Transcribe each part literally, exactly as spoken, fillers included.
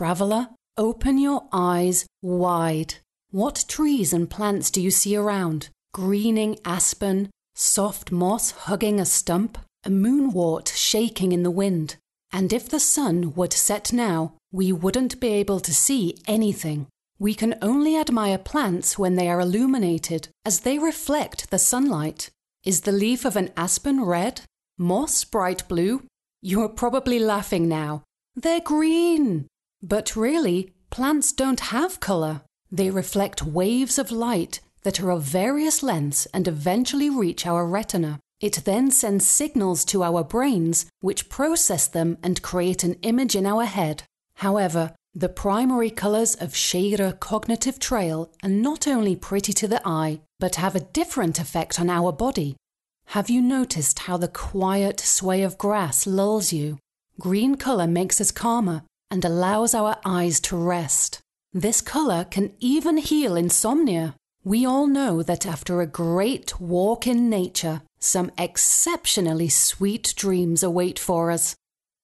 traveller, open your eyes wide. What trees and plants do you see around? Greening aspen, soft moss hugging a stump, a moonwort shaking in the wind. And if the sun were to set now, we wouldn't be able to see anything. We can only admire plants when they are illuminated, as they reflect the sunlight. Is the leaf of an aspen red? Moss bright blue? You're probably laughing now. They're green! But really, plants don't have colour. They reflect waves of light that are of various lengths and eventually reach our retina. It then sends signals to our brains, which process them and create an image in our head. However, the primary colours of Scherer cognitive trail are not only pretty to the eye, but have a different effect on our body. Have you noticed how the quiet sway of grass lulls you? Green colour makes us calmer and allows our eyes to rest. This colour can even heal insomnia. We all know that after a great walk in nature, some exceptionally sweet dreams await for us.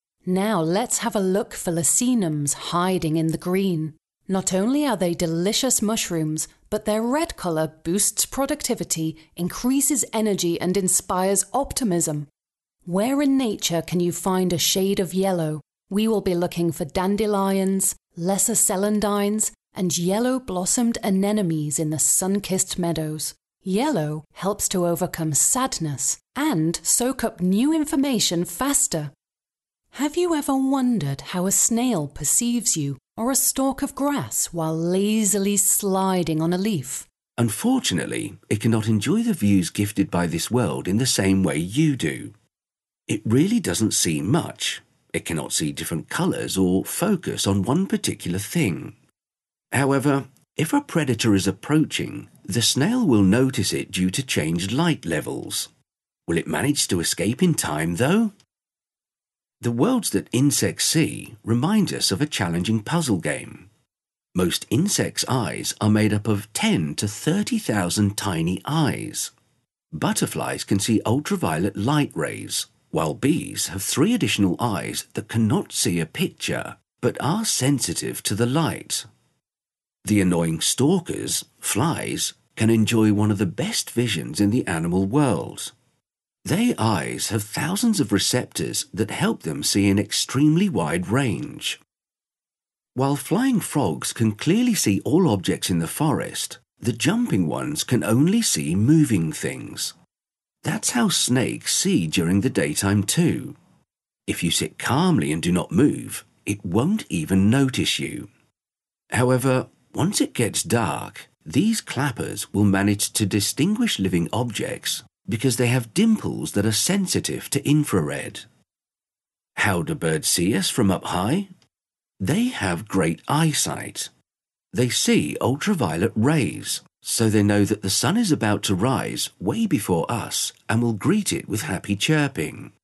Now let's have a look for Lycaenums hiding in the green. Not only are they delicious mushrooms, but their red colour boosts productivity, increases energy and inspires optimism. Where in nature can you find a shade of yellow? We will be looking for dandelions, lesser celandines, and yellow-blossomed anemones in the sun-kissed meadows. Yellow helps to overcome sadness and soak up new information faster. Have you ever wondered how a snail perceives you or a stalk of grass while lazily sliding on a leaf? Unfortunately, it cannot enjoy the views gifted by this world in the same way you do. It really doesn't see much. It cannot see different colours or focus on one particular thing. However, if a predator is approaching, the snail will notice it due to changed light levels. Will it manage to escape in time, though? The worlds that insects see remind us of a challenging puzzle game. Most insects' eyes are made up of ten to thirty thousand tiny eyes. Butterflies can see ultraviolet light rays, while bees have three additional eyes that cannot see a picture, but are sensitive to the light. The annoying stalkers, flies, can enjoy one of the best visions in the animal world. Their eyes have thousands of receptors that help them see an extremely wide range. While flying frogs can clearly see all objects in the forest, the jumping ones can only see moving things. That's how snakes see during the daytime too. If you sit calmly and do not move, it won't even notice you. However, once it gets dark, these clappers will manage to distinguish living objects because they have dimples that are sensitive to infrared. How do birds see us from up high? They have great eyesight. They see ultraviolet rays, so they know that the sun is about to rise way before us and will greet it with happy chirping.